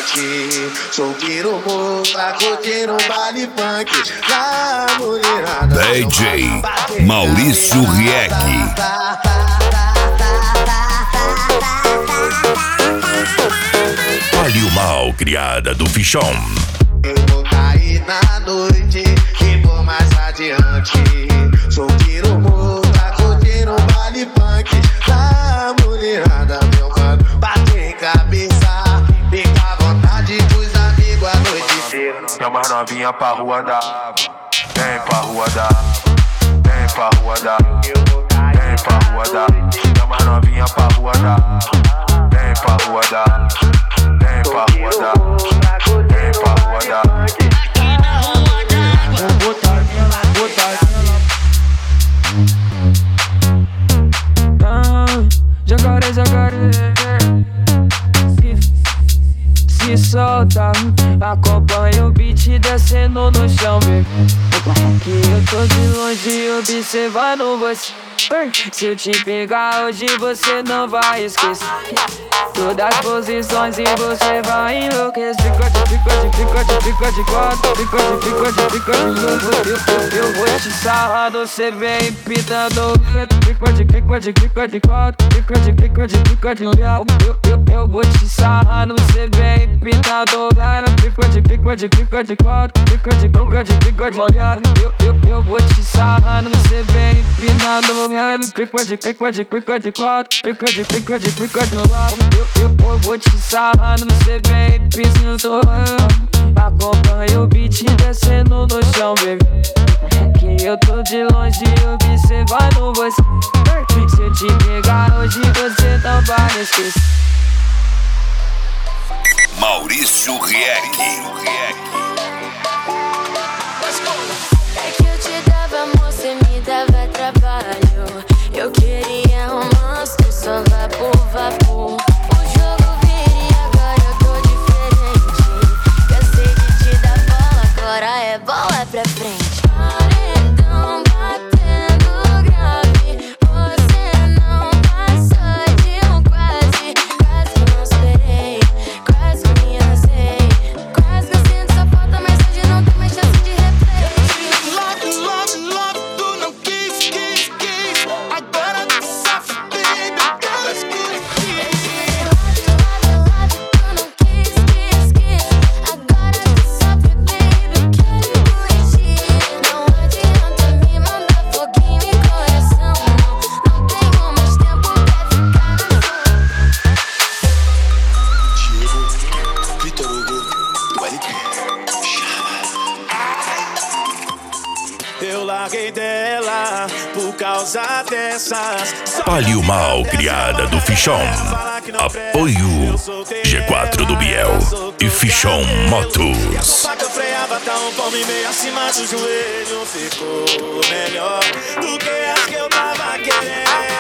diante. Solteiro, moça, curtindo baile funk. Na mulherada. DJ Maurício Rieck. Olha o mal criada do Fichão. Eu vou cair na noite e vou mais adiante. Solteiro, moça, curtindo baile funk. Na mulherada, meu mano, bate em cabeça. Fica à vontade dos amigos a noite inteira. Chama as novinha pra rua da água. Vem pra rua da água. Vem pra rua da água. Vem pra rua da água. Chama as novinha pra rua da água. Vem pra rua da água. Vem pra rua da água. Vem pra rua da água. Vou botar ela, botar ela. Jacaré, jacaré. Se solta, acompanha o beat descendo no chão, baby. Que eu tô de longe observando você. Se eu te pegar hoje você não vai esquecer todas as posições e você vai enlouquecer. Fica de quatro, fica de eu vou te sarrar, você vem pitando. Fica de quatro, fica de eu vou te sarrar, você vem pitando. Fica de quatro, fica de molhado. Eu vou te sarrar, você vem pitando. Fica de quatro, fica de lado. Eu vou te sarrar, você vem pisando. Acompanha o beat descendo no chão, baby. Que eu tô de longe observando você. Se eu te pegar hoje você não vai esquecer. Maurício Rieck. É que eu te dava amor, cê me dava trabalho. Eu queria romance, tu só vapor. O jogo vira e agora eu tô diferente. Cansei de te dar bola, agora é bola pra frente. Paredão batendo grave, você não passou de um quase. Quase que não esperei, quase que me lancei. Quase que eu sinto sua falta, mas hoje não tem mais chance de replay. Love, tu não quis. Agora tu sofre, baby. Agora escuro Love, tu não quis. Agora tu sofre, baby. Quero corrigir. Não adianta me mandar foguinho e coração. Não tenho mais tempo pra ficar. Diego, Vitor Hugo, do LP. Eu larguei dela por causa dessas. Olha o mal criada do Fichão. Apoio G4 do Biel e Fichão Motos. Que eu freava, tá um palmo e meio acima do joelho. Ficou melhor do que as que eu tava querendo.